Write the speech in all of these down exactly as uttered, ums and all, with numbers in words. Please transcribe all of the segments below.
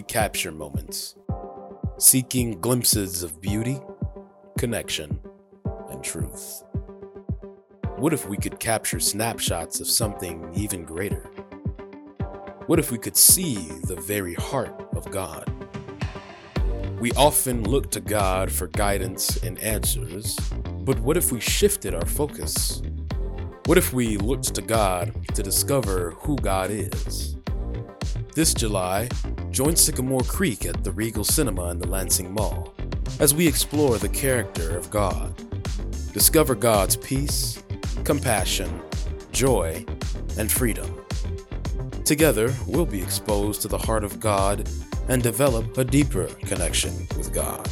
capture moments, seeking glimpses of beauty, connection, and truth? What if we could capture snapshots of something even greater? What if we could see the very heart of God? We often look to God for guidance and answers, but what if we shifted our focus? What if we looked to God to discover who God is? This July, join Sycamore Creek at the Regal Cinema in the Lansing Mall as we explore the character of God. Discover God's peace, compassion, joy, and freedom. Together, we'll be exposed to the heart of God and develop a deeper connection with God.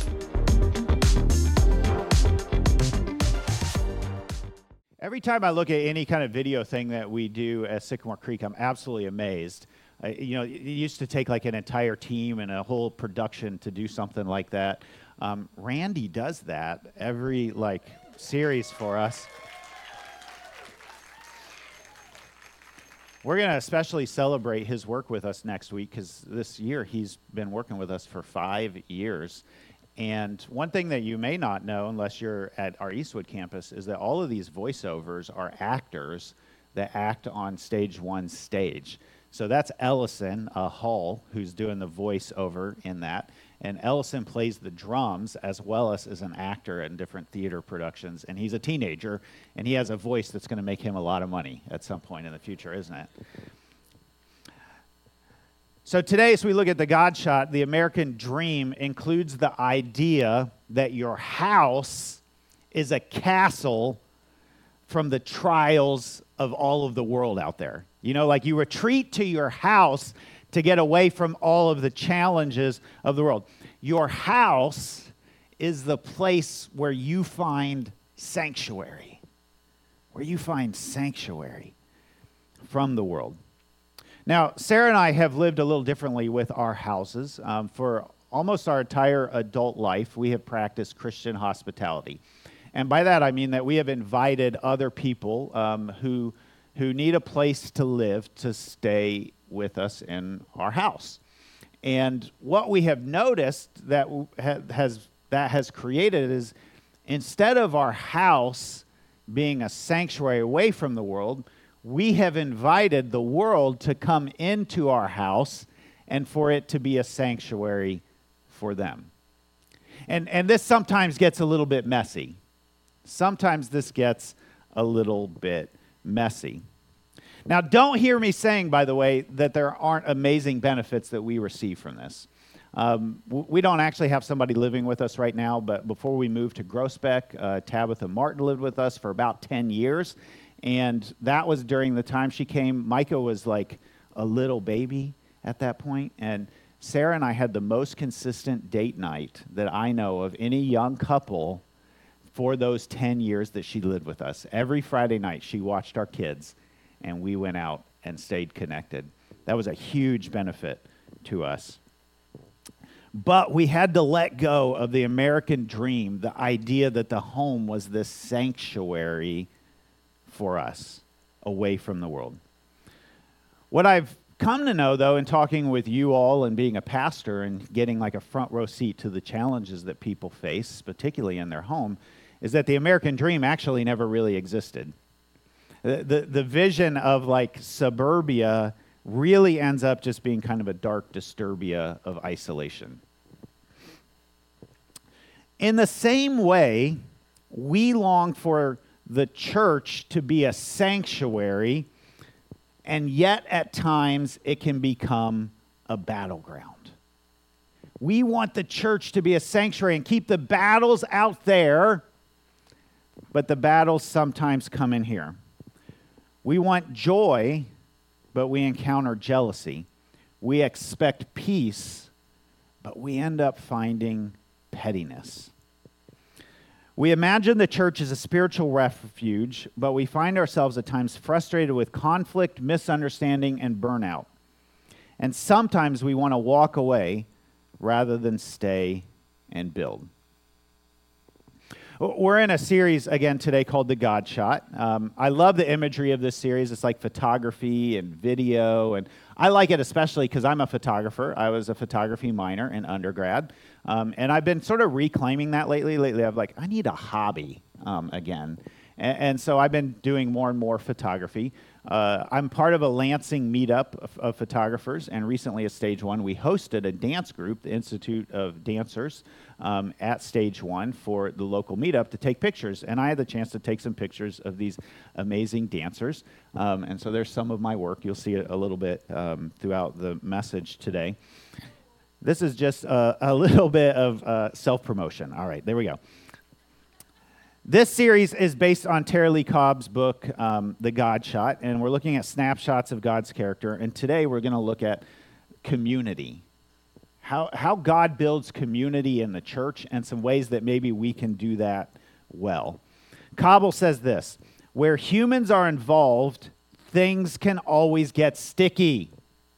Every time I look at any kind of video thing that we do at Sycamore Creek, I'm absolutely amazed. Uh, you know, it used to take like an entire team and a whole production to do something like that. Um, Randy does that every like series for us. We're going to especially celebrate his work with us next week because this year he's been working with us for five years. And one thing that you may not know, unless you're at our Eastwood campus, is that all of these voiceovers are actors that act on stage one stage. So that's Ellison uh, Hall, who's doing the voiceover in that. And Ellison plays the drums as well as as an actor in different theater productions. And he's a teenager, and he has a voice that's going to make him a lot of money at some point in the future, isn't it? So today, as we look at the God shot, the American dream includes the idea that your house is a castle from the trials of all of the world out there. You know, like you retreat to your house to get away from all of the challenges of the world. Your house is the place where you find sanctuary, where you find sanctuary from the world. Now, Sarah and I have lived a little differently with our houses. Um, for almost our entire adult life, we have practiced Christian hospitality. And by that, I mean that we have invited other people um, who who need a place to live to stay with us in our house. And what we have noticed that has that has created is instead of our house being a sanctuary away from the world, we have invited the world to come into our house and for it to be a sanctuary for them. And and this sometimes gets a little bit messy. Sometimes this gets a little bit messy. Now, don't hear me saying, by the way, that there aren't amazing benefits that we receive from this. Um, we don't actually have somebody living with us right now, but before we moved to Groesbeck, uh, Tabitha Martin lived with us for about ten years, and that was during the time she came. Micah was like a little baby at that point, and Sarah and I had the most consistent date night that I know of any young couple for those ten years that she lived with us. Every Friday night, she watched our kids, and we went out and stayed connected. That was a huge benefit to us. But we had to let go of the American dream, the idea that the home was this sanctuary for us, away from the world. What I've come to know, though, in talking with you all and being a pastor and getting like a front row seat to the challenges that people face, particularly in their home, is that the American dream actually never really existed. The, the, the vision of like suburbia really ends up just being kind of a dark disturbia of isolation. In the same way, we long for the church to be a sanctuary, and yet at times it can become a battleground. We want the church to be a sanctuary and keep the battles out there, but the battles sometimes come in here. We want joy, but we encounter jealousy. We expect peace, but we end up finding pettiness. We imagine the church as a spiritual refuge, but we find ourselves at times frustrated with conflict, misunderstanding, and burnout. And sometimes we want to walk away rather than stay and build. We're in a series again today called The God Shot. Um, I love the imagery of this series. It's like photography and video, and I like it especially because I'm a photographer. I was a photography minor in undergrad, um, and I've been sort of reclaiming that lately. Lately, I'm like, I need a hobby um, again, and, and so I've been doing more and more photography. Uh, I'm part of a Lansing meetup of, of photographers, and recently at Stage One, we hosted a dance group, the Institute of Dancers, um, at Stage One for the local meetup to take pictures. And I had the chance to take some pictures of these amazing dancers. Um, and so there's some of my work. You'll see it a little bit um, throughout the message today. This is just a, a little bit of uh, self-promotion. All right, there we go. This series is based on Tara-Leigh Cobb's book, um, The God Shot, and we're looking at snapshots of God's character. And today we're going to look at community, how how God builds community in the church, and some ways that maybe we can do that well. Cobble says this: where humans are involved, things can always get sticky.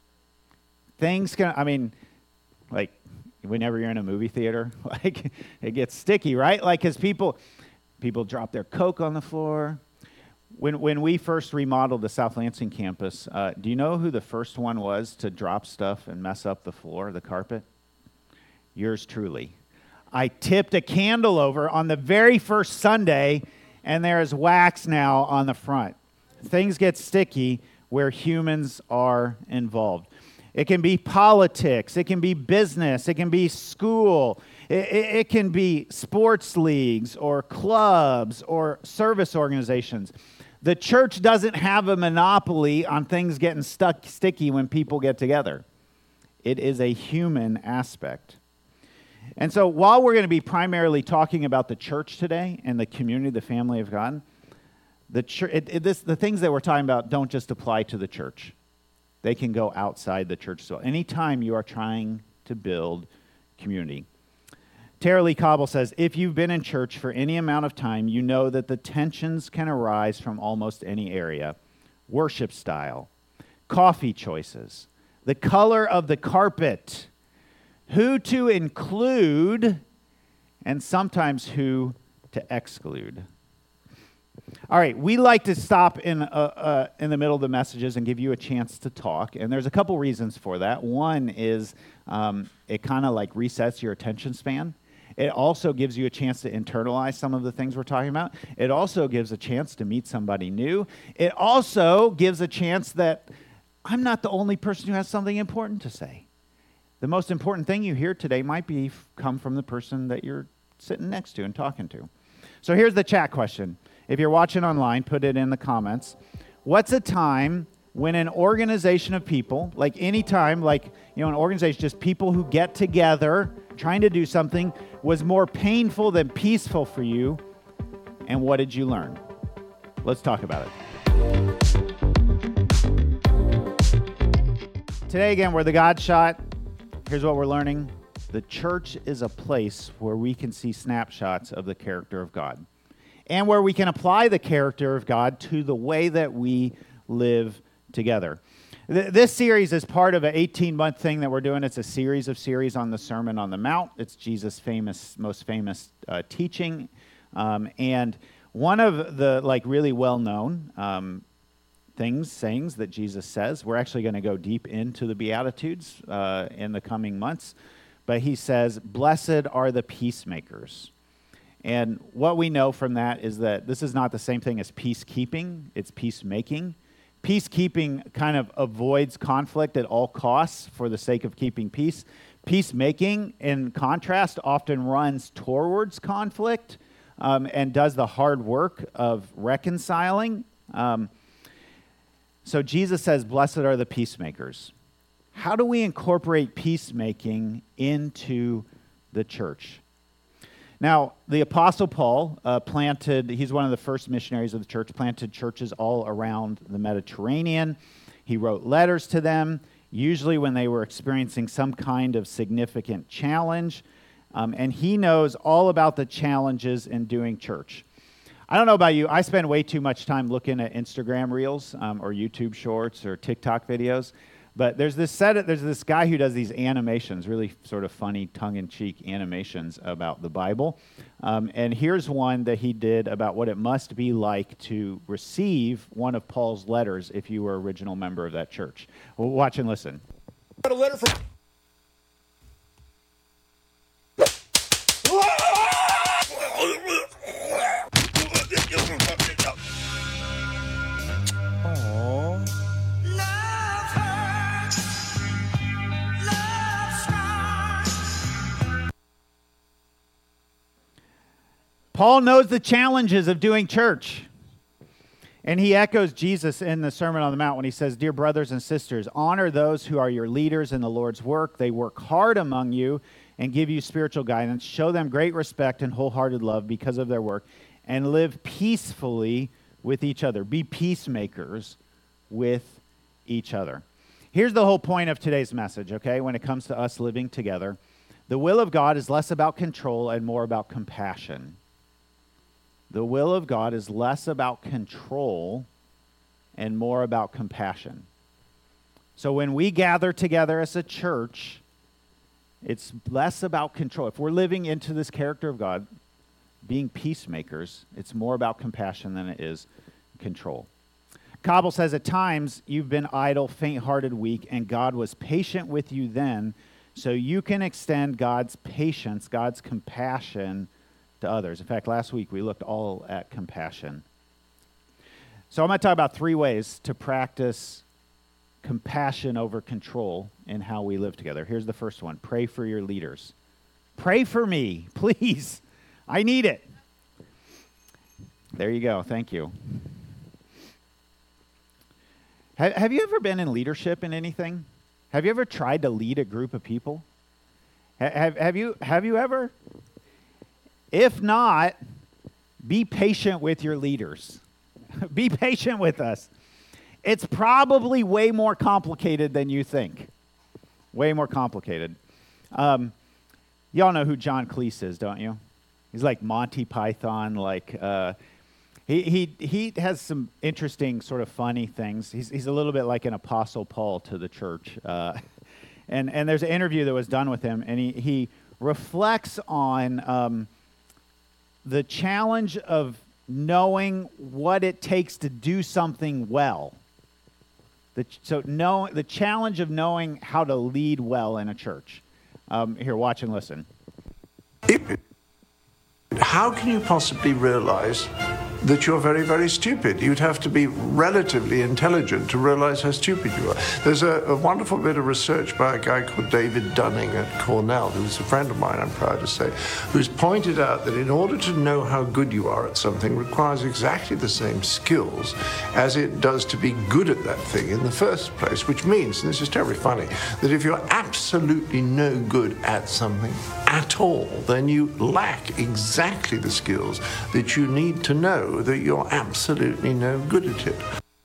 Things can, I mean, like whenever you're in a movie theater, like it gets sticky, right? Like because people. People drop their Coke on the floor. When when we first remodeled the South Lansing campus, uh, do you know who the first one was to drop stuff and mess up the floor, the carpet? Yours truly. I tipped a candle over on the very first Sunday, and there is wax now on the front. Things get sticky where humans are involved. It can be politics. It can be business. It can be school. It, it, it can be sports leagues or clubs or service organizations. The church doesn't have a monopoly on things getting stuck sticky when people get together. It is a human aspect. And so while we're going to be primarily talking about the church today and the community, the family of God, the, church, it, it, this, the things that we're talking about don't just apply to the church. They can go outside the church as well. Anytime you are trying to build community. Tara-Leigh Cobble says, if you've been in church for any amount of time, you know that the tensions can arise from almost any area. Worship style, coffee choices, the color of the carpet, who to include, and sometimes who to exclude. All right, we like to stop in uh, uh, in the middle of the messages and give you a chance to talk, and there's a couple reasons for that. One is um, it kind of like resets your attention span. It also gives you a chance to internalize some of the things we're talking about. It also gives a chance to meet somebody new. It also gives a chance that I'm not the only person who has something important to say. The most important thing you hear today might be come from the person that you're sitting next to and talking to. So here's the chat question. If you're watching online, put it in the comments. What's a time when an organization of people, like any time, like, you know, an organization, just people who get together trying to do something, was more painful than peaceful for you, and what did you learn? Let's talk about it. Today, again, we're the God Shot. Here's what we're learning. The church is a place where we can see snapshots of the character of God, and where we can apply the character of God to the way that we live together. Th- this series is part of an eighteen-month thing that we're doing. It's a series of series on the Sermon on the Mount. It's Jesus' famous, most famous uh, teaching. Um, and one of the like really well-known um, things, sayings that Jesus says, we're actually going to go deep into the Beatitudes uh, in the coming months. But he says, "Blessed are the peacemakers." And what we know from that is that this is not the same thing as peacekeeping, it's peacemaking. Peacekeeping kind of avoids conflict at all costs for the sake of keeping peace. Peacemaking, in contrast, often runs towards conflict um, and does the hard work of reconciling. Um, so Jesus says, "Blessed are the peacemakers." How do we incorporate peacemaking into the church? Now, the Apostle Paul uh, planted, he's one of the first missionaries of the church, planted churches all around the Mediterranean. He wrote letters to them, usually when they were experiencing some kind of significant challenge. Um, and he knows all about the challenges in doing church. I don't know about you, I spend way too much time looking at Instagram reels um, or YouTube shorts or TikTok videos. But there's this set. There's this guy who does these animations, really sort of funny, tongue-in-cheek animations about the Bible. Um, and here's one that he did about what it must be like to receive one of Paul's letters if you were an original member of that church. Well, watch and listen. Got a letter from. Paul knows the challenges of doing church. And he echoes Jesus in the Sermon on the Mount when he says, "Dear brothers and sisters, honor those who are your leaders in the Lord's work. They work hard among you and give you spiritual guidance. Show them great respect and wholehearted love because of their work, and live peacefully with each other." Be peacemakers with each other. Here's the whole point of today's message, okay, when it comes to us living together. The will of God is less about control and more about compassion. The will of God is less about control and more about compassion. So when we gather together as a church, it's less about control. If we're living into this character of God, being peacemakers, it's more about compassion than it is control. Cobble says, at times you've been idle, faint-hearted, weak, and God was patient with you then, so you can extend God's patience, God's compassion to others. In fact, last week we looked all at compassion. So I'm going to talk about three ways to practice compassion over control in how we live together. Here's the first one. Pray for your leaders. Pray for me, please. I need it. There you go. Thank you. Have, have you ever been in leadership in anything? Have you ever tried to lead a group of people? Have, have, you, have you ever? If not, be patient with your leaders. Be patient with us. It's probably way more complicated than you think. Way more complicated. Um, y'all know who John Cleese is, don't you? He's like Monty Python. Like uh, he he he has some interesting sort of funny things. He's he's a little bit like an Apostle Paul to the church. Uh, and and there's an interview that was done with him, and he he reflects on Um, the challenge of knowing what it takes to do something well. The, so know, the challenge of knowing how to lead well in a church. Um, here, watch and listen. How can you possibly realize that you're very, very stupid? You'd have to be relatively intelligent to realize how stupid you are. There's a, a wonderful bit of research by a guy called David Dunning at Cornell, who's a friend of mine, I'm proud to say, who's pointed out that in order to know how good you are at something requires exactly the same skills as it does to be good at that thing in the first place, which means, and this is terribly funny, that if you're absolutely no good at something at all, then you lack exactly the skills that you need to know that you're absolutely no good at it.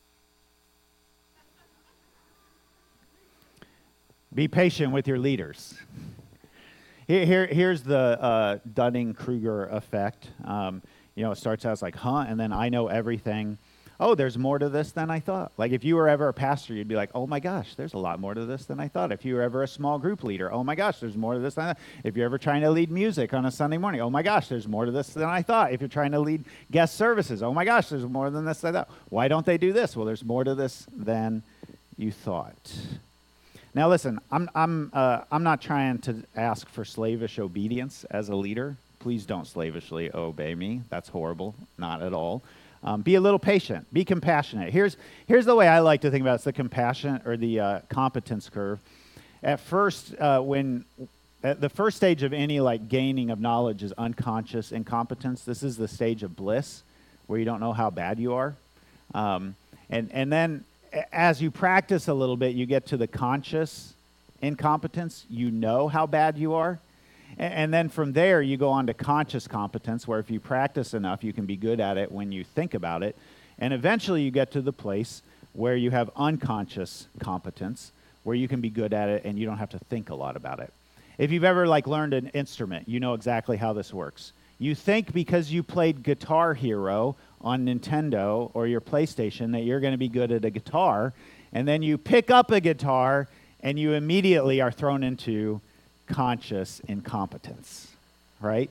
Be patient with your leaders. Here, here here's the uh, Dunning-Kruger effect. Um, you know, it starts out as like, huh, and then I know everything. Oh, there's more to this than I thought. Like if you were ever a pastor, you'd be like, oh my gosh, there's a lot more to this than I thought. If you were ever a small group leader, oh my gosh, there's more to this than I thought. If you're ever trying to lead music on a Sunday morning, oh my gosh, there's more to this than I thought. If you're trying to lead guest services, oh my gosh, there's more than this than I thought. Why don't they do this? Well, there's more to this than you thought. Now listen, I'm I'm uh, I'm not trying to ask for slavish obedience as a leader. Please don't slavishly obey me. That's horrible. Not at all. Um, be a little patient. Be compassionate. Here's here's the way I like to think about it. It's the compassion or the uh, competence curve. At first, uh, when at the first stage of any like gaining of knowledge is unconscious incompetence. This is the stage of bliss, where you don't know how bad you are, um, and and then as you practice a little bit, you get to the conscious incompetence. You know how bad you are. And then from there, you go on to conscious competence, where if you practice enough, you can be good at it when you think about it. And eventually you get to the place where you have unconscious competence, where you can be good at it and you don't have to think a lot about it. If you've ever like learned an instrument, you know exactly how this works. You think because you played Guitar Hero on Nintendo or your PlayStation that you're going to be good at a guitar. And then you pick up a guitar, and you immediately are thrown into conscious incompetence, right?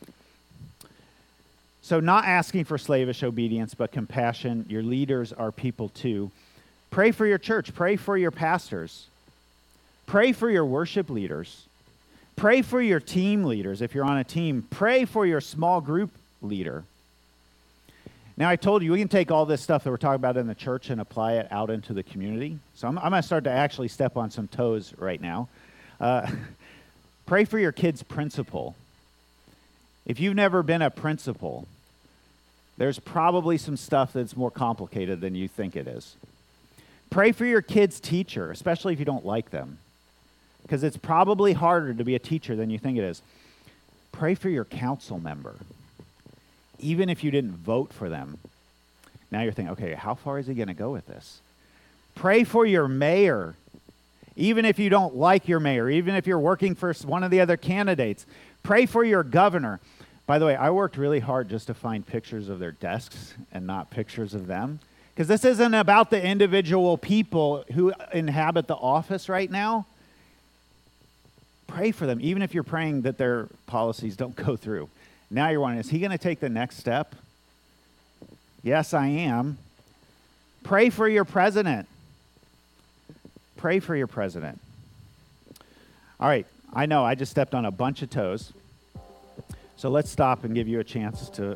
So not asking for slavish obedience, but compassion. Your leaders are people too. Pray for your church. Pray for your pastors. Pray for your worship leaders. Pray for your team leaders if you're on a team. Pray for your small group leader. Now, I told you we can take all this stuff that we're talking about in the church and apply it out into the community. So I'm, I'm going to start to actually step on some toes right now. Uh, pray for your kid's principal. If you've never been a principal, there's probably some stuff that's more complicated than you think it is. Pray for your kid's teacher, especially if you don't like them, because it's probably harder to be a teacher than you think it is. Pray for your council member, even if you didn't vote for them. Now you're thinking, okay, how far is he going to go with this? Pray for your mayor, even if you don't like your mayor, even if you're working for one of the other candidates. Pray for your governor. By the way, I worked really hard just to find pictures of their desks and not pictures of them, because this isn't about the individual people who inhabit the office right now. Pray for them, even if you're praying that their policies don't go through. Now you're wondering, is he going to take the next step? Yes, I am. Pray for your president. Pray for your president. All right, I know I just stepped on a bunch of toes. So let's stop and give you a chance to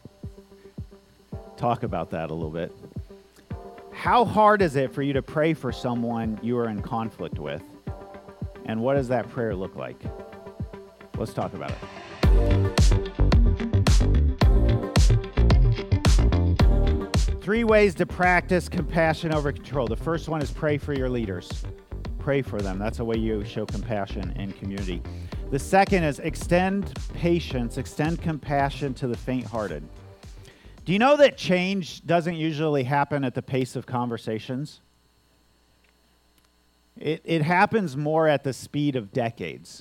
talk about that a little bit. How hard is it for you to pray for someone you are in conflict with? And what does that prayer look like? Let's talk about it. Three ways to practice compassion over control. The first one is pray for your leaders. Pray for them. That's a way you show compassion in community. The second is extend patience, extend compassion to the faint-hearted. Do you know that change doesn't usually happen at the pace of conversations? It, it happens more at the speed of decades.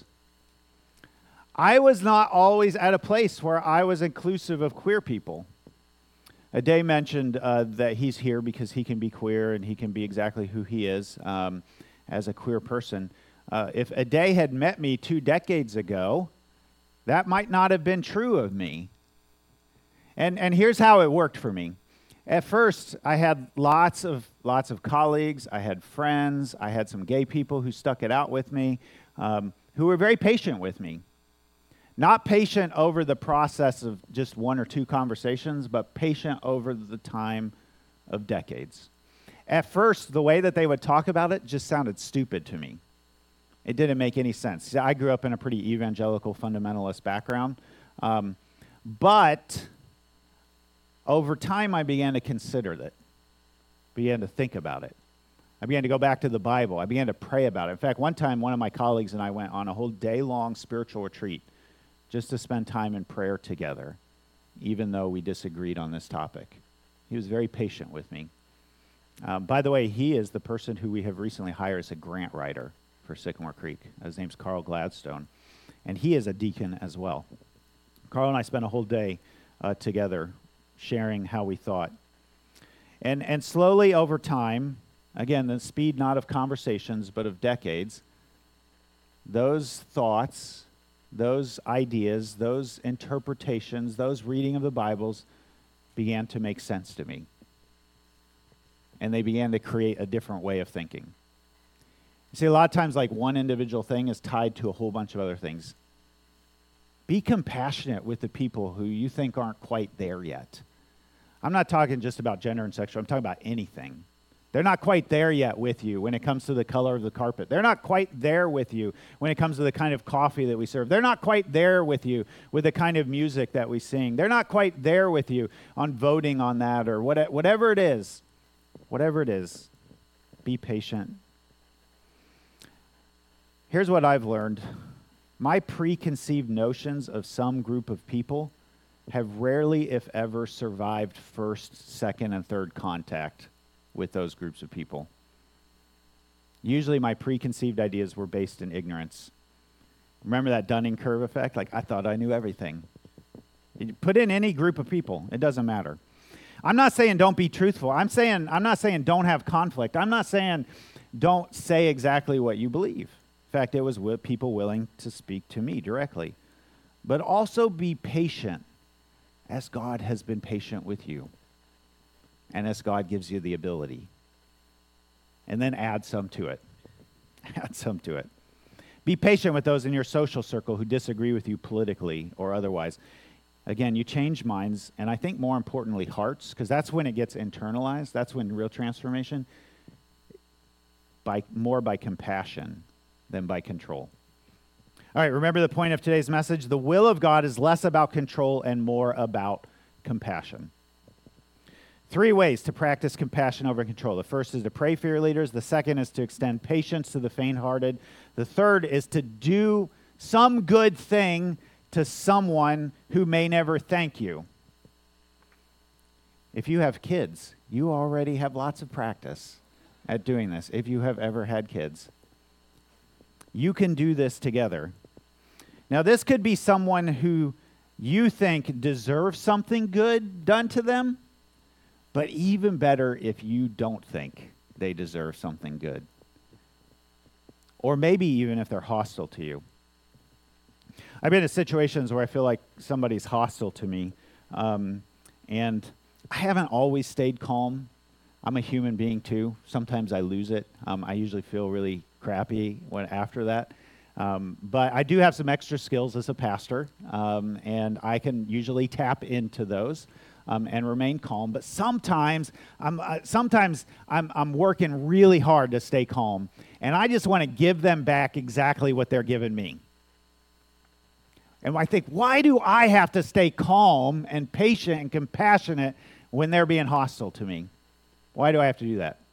I was not always at a place where I was inclusive of queer people. Aday mentioned uh, that he's here because he can be queer and he can be exactly who he is um, as a queer person. Uh, if Aday had met me two decades ago, that might not have been true of me. And and here's how it worked for me. At first, I had lots of lots of colleagues. I had friends. I had some gay people who stuck it out with me, um, who were very patient with me. Not patient over the process of just one or two conversations, but patient over the time of decades. At first, the way that they would talk about it just sounded stupid to me. It didn't make any sense. See, I grew up in a pretty evangelical fundamentalist background, um, but over time I began to consider it, began to think about it. I began to go back to the Bible. I began to pray about it. In fact, one time one of my colleagues and I went on a whole day-long spiritual retreat just to spend time in prayer together, even though we disagreed on this topic. He was very patient with me. Um, by the way, he is the person who we have recently hired as a grant writer for Sycamore Creek. His name's Carl Gladstone, and he is a deacon as well. Carl and I spent a whole day uh, together sharing how we thought. And and slowly over time, again, the speed not of conversations, but of decades, those thoughts, those ideas, those interpretations, those reading of the Bibles began to make sense to me. And they began to create a different way of thinking. See, a lot of times, like, one individual thing is tied to a whole bunch of other things. Be compassionate with the people who you think aren't quite there yet. I'm not talking just about gender and sexual. I'm talking about anything. They're not quite there yet with you when it comes to the color of the carpet. They're not quite there with you when it comes to the kind of coffee that we serve. They're not quite there with you with the kind of music that we sing. They're not quite there with you on voting on that or what, whatever it is. Whatever it is, be patient. Here's what I've learned. My preconceived notions of some group of people have rarely, if ever, survived first, second, and third contact with those groups of people. Usually my preconceived ideas were based in ignorance. Remember that Dunning curve effect? Like, I thought I knew everything. You put in any group of people, it doesn't matter. I'm not saying don't be truthful. I'm saying I'm not saying don't have conflict. I'm not saying don't say exactly what you believe. In fact, it was with people willing to speak to me directly. But also be patient as God has been patient with you and as God gives you the ability. And then add some to it. Add some to it. Be patient with those in your social circle who disagree with you politically or otherwise. Again, you change minds, and I think more importantly, hearts, because that's when it gets internalized. That's when real transformation, by more by compassion than by control. All right, remember the point of today's message. The will of God is less about control and more about compassion. Three ways to practice compassion over control. The first is to pray for your leaders. The second is to extend patience to the faint-hearted. The third is to do some good thing to someone who may never thank you. If you have kids, you already have lots of practice at doing this. If you have ever had kids, you can do this together. Now, this could be someone who you think deserves something good done to them, but even better if you don't think they deserve something good. Or maybe even if they're hostile to you. I've been in situations where I feel like somebody's hostile to me, um, and I haven't always stayed calm. I'm a human being too. Sometimes I lose it. Um, I usually feel really crappy when after that. Um, but I do have some extra skills as a pastor, um, and I can usually tap into those. Um, and remain calm, but sometimes I'm uh, sometimes I'm I'm working really hard to stay calm, and I just want to give them back exactly what they're giving me. And I think, why do I have to stay calm and patient and compassionate when they're being hostile to me? Why do I have to do that?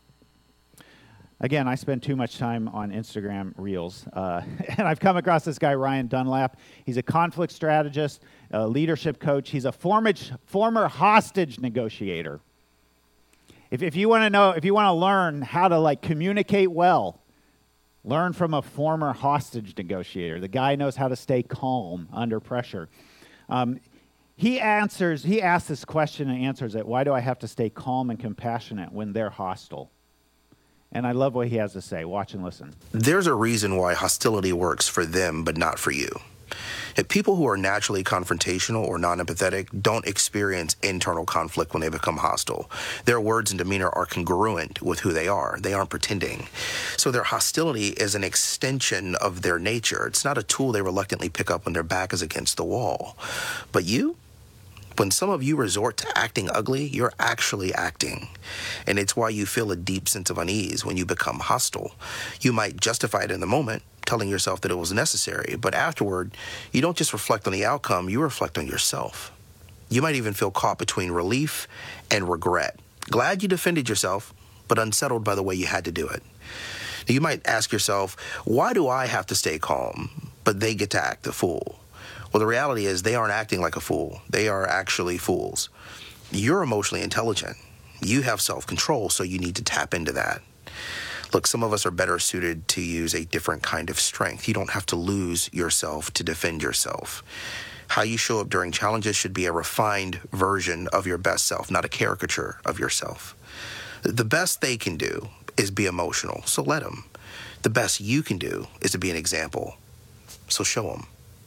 Again, I spend too much time on Instagram Reels, uh, and I've come across this guy, Ryan Dunlap. He's a conflict strategist, a leadership coach. He's a former, former hostage negotiator. If, if you want to know, if you want to learn how to like communicate well, learn from a former hostage negotiator. The guy knows how to stay calm under pressure. Um, he answers, he asks this question and answers it. Why do I have to stay calm and compassionate when they're hostile? And I love what he has to say. Watch and listen. There's a reason why hostility works for them, but not for you. If people who are naturally confrontational or non-empathetic don't experience internal conflict when they become hostile, their words and demeanor are congruent with who they are. They aren't pretending. So their hostility is an extension of their nature. It's not a tool they reluctantly pick up when their back is against the wall. But you? When some of you resort to acting ugly, you're actually acting. And it's why you feel a deep sense of unease when you become hostile. You might justify it in the moment, telling yourself that it was necessary, but afterward, you don't just reflect on the outcome, you reflect on yourself. You might even feel caught between relief and regret. Glad you defended yourself, but unsettled by the way you had to do it. Now, you might ask yourself, why do I have to stay calm, but they get to act the fool? Well, the reality is they aren't acting like a fool. They are actually fools. You're emotionally intelligent. You have self-control, so you need to tap into that. Look, some of us are better suited to use a different kind of strength. You don't have to lose yourself to defend yourself. How you show up during challenges should be a refined version of your best self, not a caricature of yourself. The best they can do is be emotional, so let them. The best you can do is to be an example, so show them.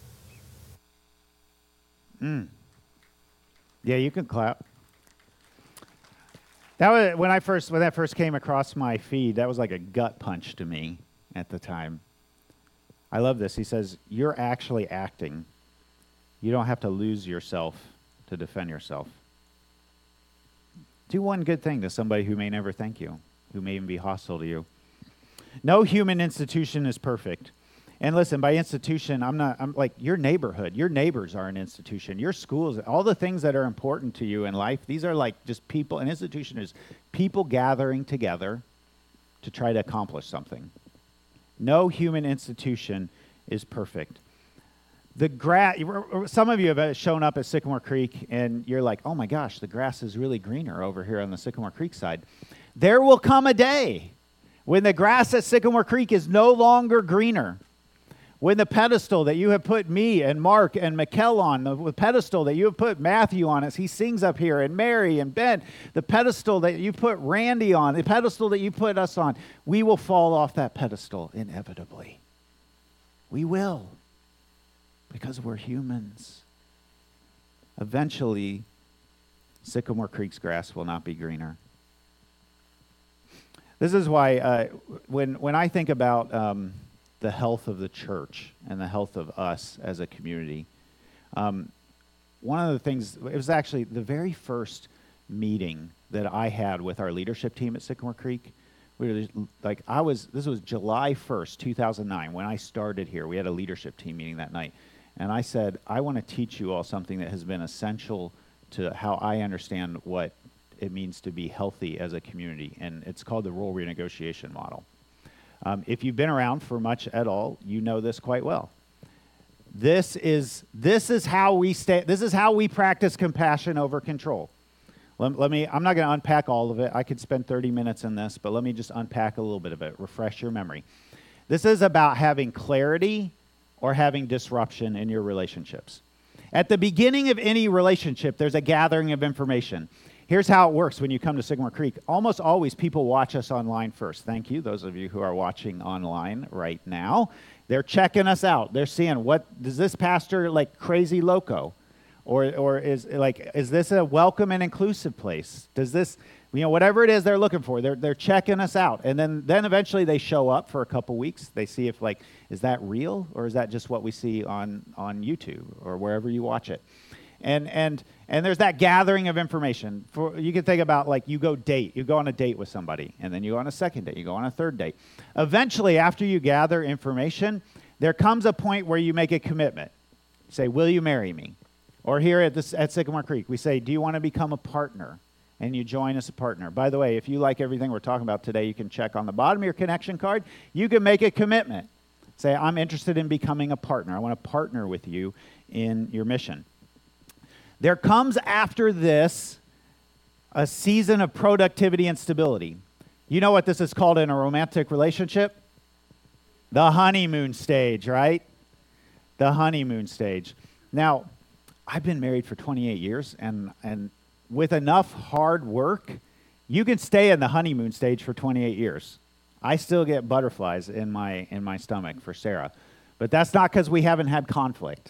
Mm. Yeah, you can clap. That was when I first when that first came across my feed. That was like a gut punch to me at the time. I love this. He says, "You're actually acting. You don't have to lose yourself to defend yourself. Do one good thing to somebody who may never thank you, who may even be hostile to you. No human institution is perfect." And listen, by institution, I'm not, I'm like your neighborhood. Your neighbors are an institution. Your schools, all the things that are important to you in life, these are like just people. An institution is people gathering together to try to accomplish something. No human institution is perfect. The grass, some of you have shown up at Sycamore Creek and you're like, oh my gosh, the grass is really greener over here on the Sycamore Creek side. There will come a day when the grass at Sycamore Creek is no longer greener. When the pedestal that you have put me and Mark and Mikkel on, the pedestal that you have put Matthew on as he sings up here, and Mary and Ben, the pedestal that you put Randy on, the pedestal that you put us on, we will fall off that pedestal inevitably. We will, because we're humans. Eventually, Sycamore Creek's grass will not be greener. This is why uh, when when I think about um, the health of the church and the health of us as a community, um, one of the things, it was actually the very first meeting that I had with our leadership team at Sycamore Creek. We were like, I was, this was July first, two thousand nine, when I started here. We had a leadership team meeting that night. And I said, I want to teach you all something that has been essential to how I understand what it means to be healthy as a community. And it's called the role renegotiation model. Um, if you've been around for much at all, you know this quite well. This is this is how we stay. This is how we practice compassion over control. Let, let me. I'm not going to unpack all of it. I could spend thirty minutes in this, but let me just unpack a little bit of it. Refresh your memory. This is about having clarity or having disruption in your relationships. At the beginning of any relationship, there's a gathering of information. Here's how it works when you come to Sycamore Creek. Almost always people watch us online first. Thank you, those of you who are watching online right now. They're checking us out. They're seeing, what, does this pastor like crazy loco? Or or is like is this a welcome and inclusive place? Does this, you know, whatever it is they're looking for, they're they're checking us out. And then then eventually they show up for a couple weeks. They see if like, is that real or is that just what we see on on YouTube or wherever you watch it? And and and there's that gathering of information. For you can think about like you go date, you go on a date with somebody, and then you go on a second date, you go on a third date. Eventually, after you gather information, there comes a point where you make a commitment. You say, "Will you marry me?" Or here at this at Sycamore Creek, we say, "Do you want to become a partner?" And you join as a partner. By the way, if you like everything we're talking about today, you can check on the bottom of your connection card. You can make a commitment. Say, "I'm interested in becoming a partner. I want to partner with you in your mission." There comes after this a season of productivity and stability. You know what this is called in a romantic relationship? The honeymoon stage, right? The honeymoon stage. Now, I've been married for twenty-eight years, and, and with enough hard work, you can stay in the honeymoon stage for twenty-eight years. I still get butterflies in my in my stomach for Sarah, but that's not because we haven't had conflict.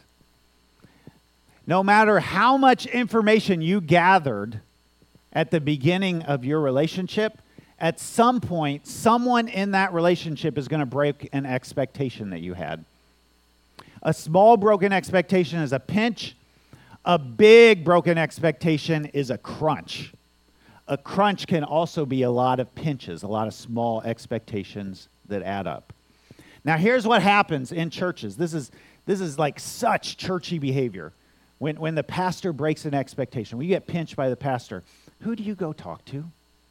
No matter how much information you gathered at the beginning of your relationship, at some point, someone in that relationship is going to break an expectation that you had. A small broken expectation is a pinch. A big broken expectation is a crunch. A crunch can also be a lot of pinches, a lot of small expectations that add up. Now, here's what happens in churches. This is this is like such churchy behavior. When when the pastor breaks an expectation, when you get pinched by the pastor, who do you go talk to?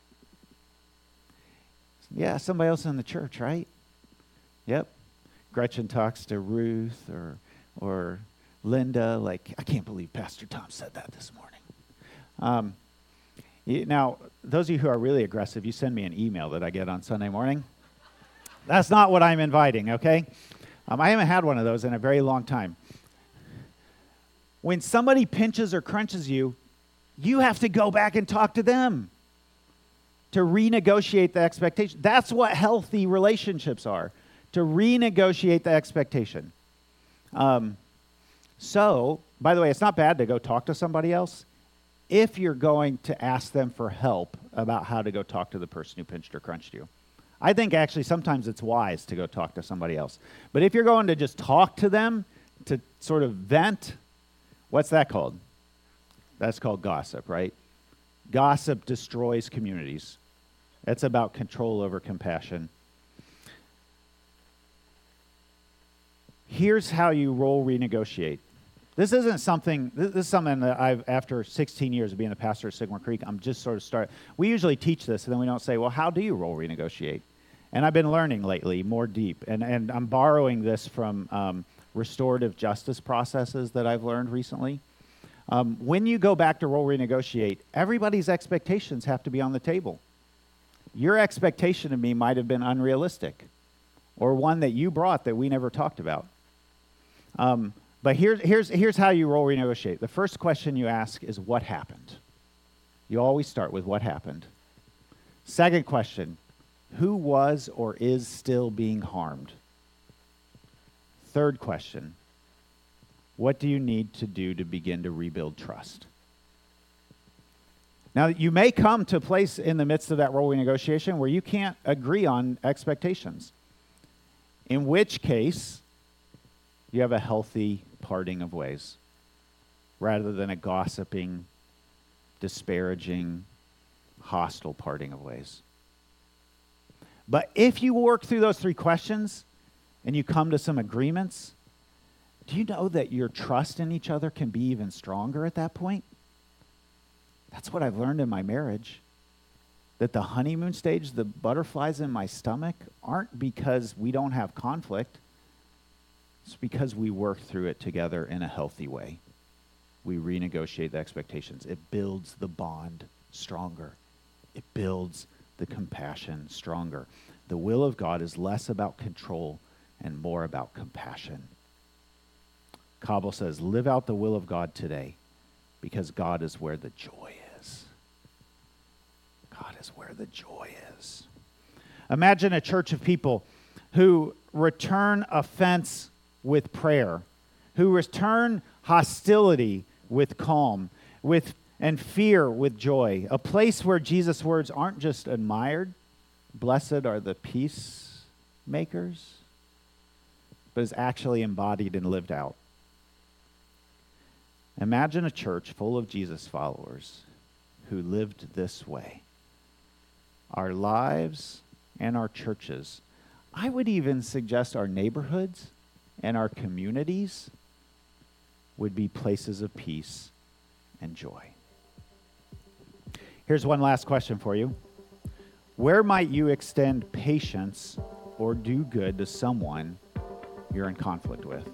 Yeah, somebody else in the church, right? Yep. Gretchen talks to Ruth or or Linda, like, I can't believe Pastor Tom said that this morning. Um, you, now, those of you who are really aggressive, you send me an email that I get on Sunday morning. That's not what I'm inviting, okay? Um, I haven't had one of those in a very long time. When somebody pinches or crunches you, you have to go back and talk to them to renegotiate the expectation. That's what healthy relationships are, to renegotiate the expectation. Um, so, by the way, it's not bad to go talk to somebody else if you're going to ask them for help about how to go talk to the person who pinched or crunched you. I think actually sometimes it's wise to go talk to somebody else. But if you're going to just talk to them to sort of vent, what's that called? That's called gossip, right? Gossip destroys communities. It's about control over compassion. Here's how you role renegotiate. This isn't something, this is something that I've, after sixteen years of being a pastor at Sycamore Creek, I'm just sort of start. We usually teach this, and then we don't say, well, how do you role renegotiate? And I've been learning lately more deep, and, and I'm borrowing this from um, restorative justice processes that I've learned recently. Um, when you go back to role renegotiate, everybody's expectations have to be on the table. Your expectation of me might have been unrealistic, or one that you brought that we never talked about. Um, but here's, here's, here's how you role renegotiate. The first question you ask is, what happened? You always start with what happened. Second question, who was or is still being harmed? Third question, what do you need to do to begin to rebuild trust? Now, you may come to a place in the midst of that role renegotiation where you can't agree on expectations, in which case you have a healthy parting of ways rather than a gossiping, disparaging, hostile parting of ways. But if you work through those three questions and you come to some agreements, do you know that your trust in each other can be even stronger at that point? That's what I've learned in my marriage. That the honeymoon stage, the butterflies in my stomach, aren't because we don't have conflict. It's because we work through it together in a healthy way. We renegotiate the expectations. It builds the bond stronger. It builds the compassion stronger. The will of God is less about control and more about compassion. Cobble says, live out the will of God today because God is where the joy is. God is where the joy is. Imagine a church of people who return offense with prayer, who return hostility with calm, with and fear with joy, a place where Jesus' words aren't just admired, blessed are the peacemakers, but is actually embodied and lived out. Imagine a church full of Jesus followers who lived this way. Our lives and our churches, I would even suggest our neighborhoods and our communities would be places of peace and joy. Here's one last question for you. Where might you extend patience or do good to someone you're in conflict with?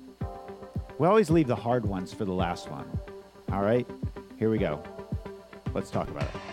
We always leave the hard ones for the last one. All right, here we go. Let's talk about it.